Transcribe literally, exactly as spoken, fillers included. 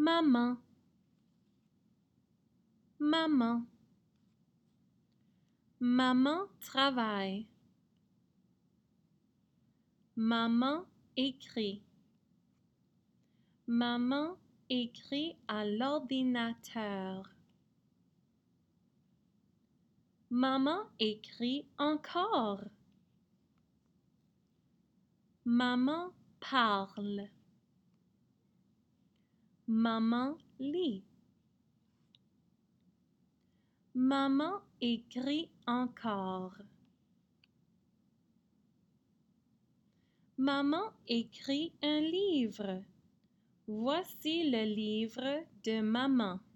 Maman, maman. Maman travaille. Maman écrit. Maman écrit à l'ordinateur. Maman écrit encore. Maman parle. Maman lit. Maman écrit encore. Maman écrit un livre. Voici le livre de maman.